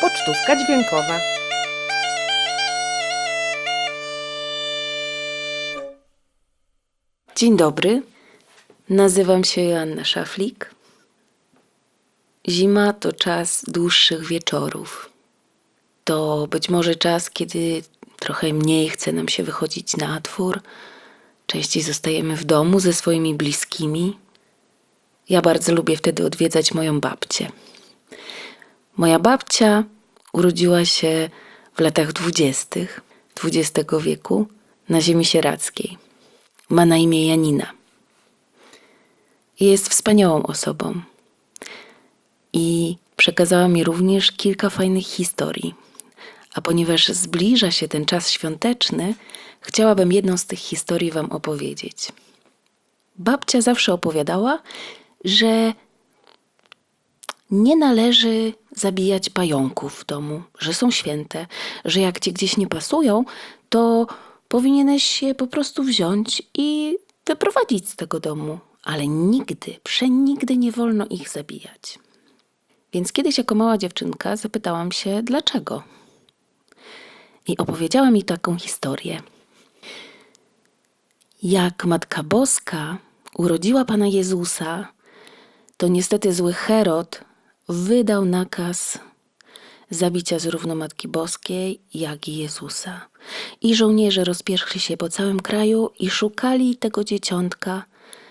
Pocztówka dźwiękowa. Dzień dobry, nazywam się Joanna Szaflik. Zima to czas dłuższych wieczorów. To być może czas, kiedy trochę mniej chce nam się wychodzić na dwór. Częściej zostajemy w domu ze swoimi bliskimi. Ja bardzo lubię wtedy odwiedzać moją babcię. Moja babcia urodziła się w latach 20. XX wieku na ziemi sieradzkiej. Ma na imię Janina. Jest wspaniałą osobą. I przekazała mi również kilka fajnych historii. A ponieważ zbliża się ten czas świąteczny, chciałabym jedną z tych historii wam opowiedzieć. Babcia zawsze opowiadała, że nie należy zabijać pająków w domu, że są święte, że jak ci gdzieś nie pasują, to powinieneś je po prostu wziąć i wyprowadzić z tego domu. Ale nigdy, przenigdy nie wolno ich zabijać. Więc kiedyś jako mała dziewczynka zapytałam się, dlaczego? I opowiedziała mi taką historię. Jak Matka Boska urodziła Pana Jezusa, to niestety zły Herod wydał nakaz zabicia zarówno Matki Boskiej, jak i Jezusa. I żołnierze rozpierzchli się po całym kraju i szukali tego dzieciątka.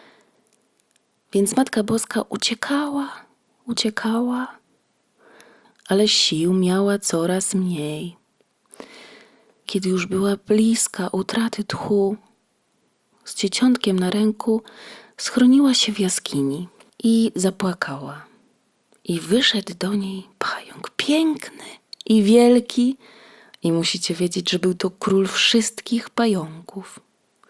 Więc Matka Boska uciekała, ale sił miała coraz mniej. Kiedy już była bliska utraty tchu, z dzieciątkiem na ręku schroniła się w jaskini i zapłakała. I wyszedł do niej pająk piękny i wielki. I musicie wiedzieć, że był to król wszystkich pająków.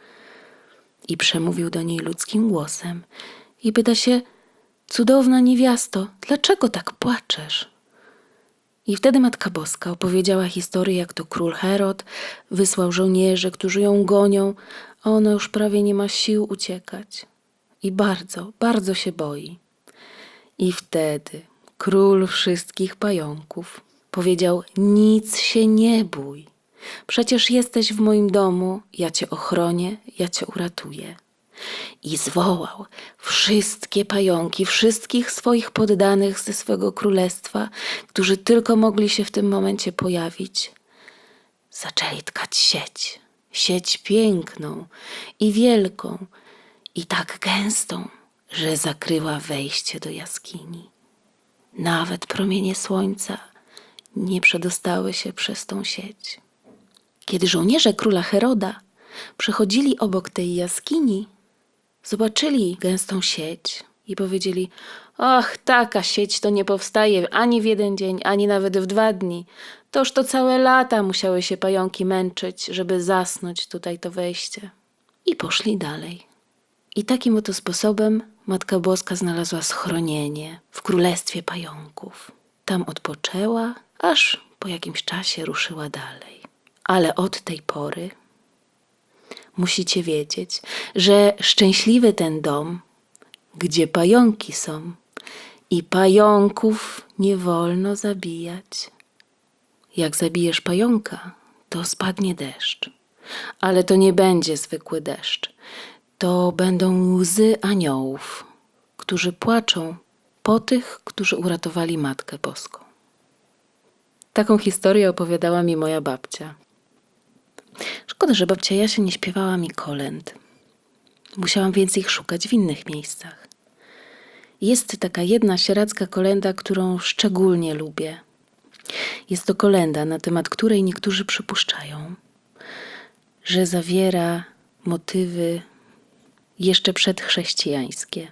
I przemówił do niej ludzkim głosem i pyta się, cudowna niewiasto, dlaczego tak płaczesz? I wtedy Matka Boska opowiedziała historię, jak to król Herod wysłał żołnierzy, którzy ją gonią, a ona już prawie nie ma sił uciekać. I bardzo, bardzo się boi. I wtedy król wszystkich pająków powiedział, nic się nie bój. Przecież jesteś w moim domu, ja cię ochronię, ja cię uratuję. I zwołał wszystkie pająki, wszystkich swoich poddanych ze swego królestwa, którzy tylko mogli się w tym momencie pojawić. Zaczęli tkać sieć piękną i wielką i tak gęstą, że zakryła wejście do jaskini. Nawet promienie słońca nie przedostały się przez tą sieć. Kiedy żołnierze króla Heroda przechodzili obok tej jaskini, zobaczyli gęstą sieć i powiedzieli, och, taka sieć to nie powstaje ani w jeden dzień, ani nawet w 2 dni. Toż to całe lata musiały się pająki męczyć, żeby zasnąć tutaj to wejście. I poszli dalej. I takim oto sposobem Matka Boska znalazła schronienie w królestwie pająków. Tam odpoczęła, aż po jakimś czasie ruszyła dalej. Ale od tej pory musicie wiedzieć, że szczęśliwy ten dom, gdzie pająki są i pająków nie wolno zabijać. Jak zabijesz pająka, to spadnie deszcz. Ale to nie będzie zwykły deszcz. To będą łzy aniołów, którzy płaczą po tych, którzy uratowali Matkę Boską. Taką historię opowiadała mi moja babcia. Szkoda, że babcia Jasia nie śpiewała mi kolęd. Musiałam więc ich szukać w innych miejscach. Jest taka jedna sieradzka kolęda, którą szczególnie lubię. Jest to kolęda, na temat której niektórzy przypuszczają, że zawiera motywy jeszcze przedchrześcijańskie.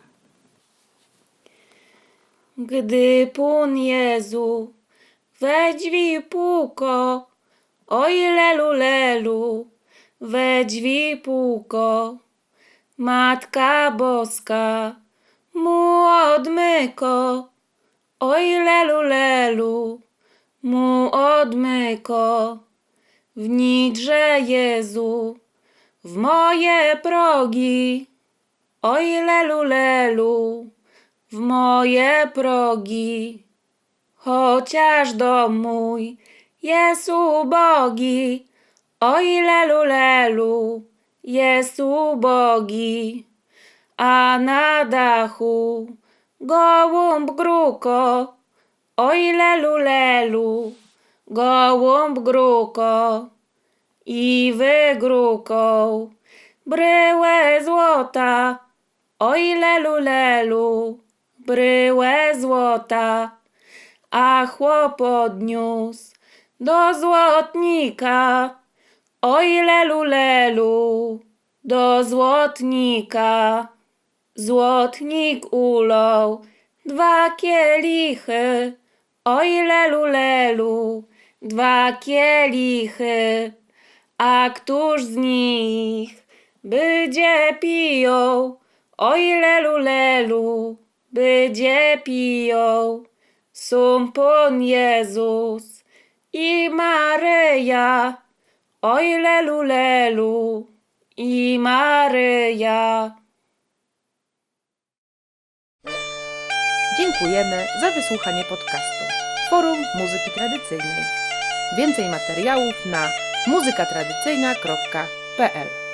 Gdy Pan Jezu we drzwi puko, oj lelu lelu, we drzwi puko, Matka Boska mu odmyko, oj lelu lelu, mu odmyko, w nidrze Jezu, w moje progi, oj lelu lelu, w moje progi. chociaż dom mój jest ubogi. Oj lelu, lelu, jest ubogi. A na dachu gołąb gruko. Oj lelu, lelu, gołąb gruko. I wygrukał bryłę złota. Oj lelu, lelu, bryłę złota. A chłop odniósł do złotnika. Oj lelu, lelu, do złotnika. Złotnik ulał 2 kielichy. Oj lelu, lelu, 2 kielichy. A któż z nich będzie piją? Oj lelu, lelu, będzie piją. Są Pan Jezus i Maryja. Oj lelu, lelu, i Maryja. Dziękujemy za wysłuchanie podcastu Forum Muzyki Tradycyjnej. Więcej materiałów na muzykatradycyjna.pl